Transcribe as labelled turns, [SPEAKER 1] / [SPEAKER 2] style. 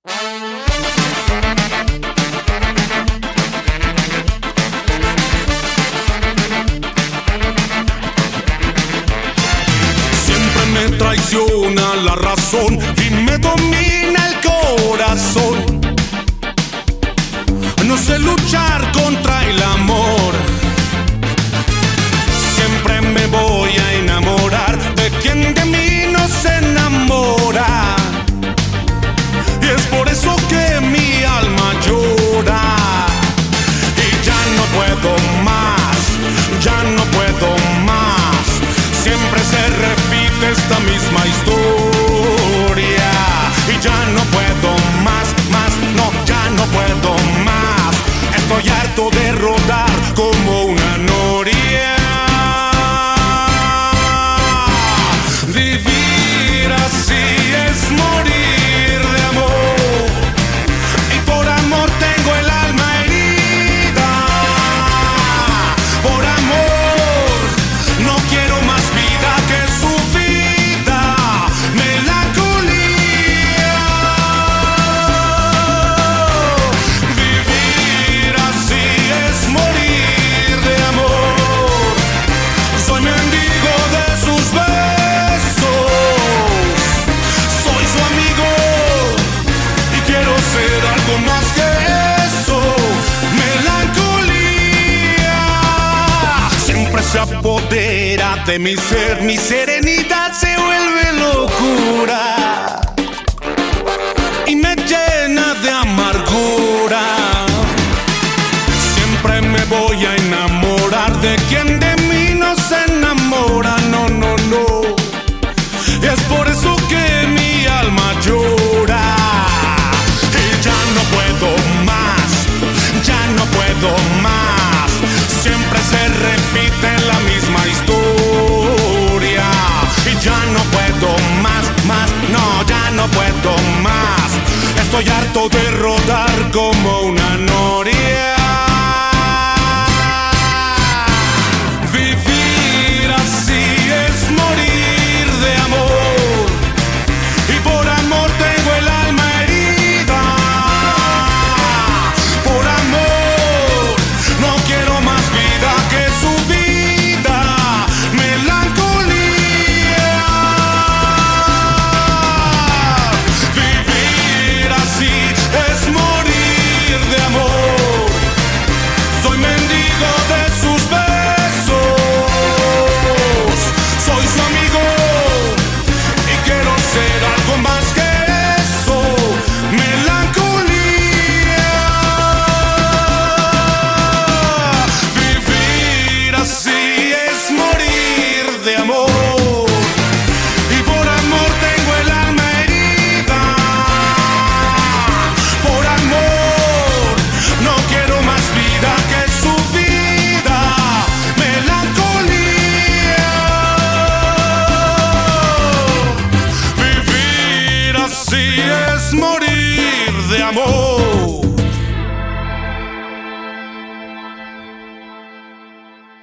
[SPEAKER 1] Siempre me traiciona la razón y me domina el corazón. No sé luchar contra el amor. Siempre me voy a enamorar de quien de mí no se enamora. Y es por eso que mi alma llora. Y ya no puedo más, ya no puedo más. Siempre se repite esta misma historia. Y ya no puedo más, no, ya no puedo más. Estoy harto de rodar como una noria. Vivir así es morir de amor. Y por amor tengo el alma herida. Por amor no quiero más vida que su vida. Melancolía. Vivir así es morir de amor. Soy mendigo de sus besos. Soy su amigo y quiero ser algo más que eso. Melancolía. Siempre se apodera de mi ser. Mi serenidad se vuelve locura y me llena de amargura. Siempre me voy a enamorar de quien de mí no se enamora. No, no, no. Y es por eso que mi alma llora. Y ya no puedo más, ya no puedo más. Siempre se repite la misma historia. Y ya no puedo más, no, ya no puedo más. Estoy harto de rodar como una noria. Vivir así es morir de amor. Y por amor tengo el alma herida. Por amor no quiero más vida que su vida. Melancolía. Vivir así es morir de amor. Soy mendigo de sus besos. Soy su amigo y quiero ser algo más que eso. Melancolía. Vivir así es morir de amor.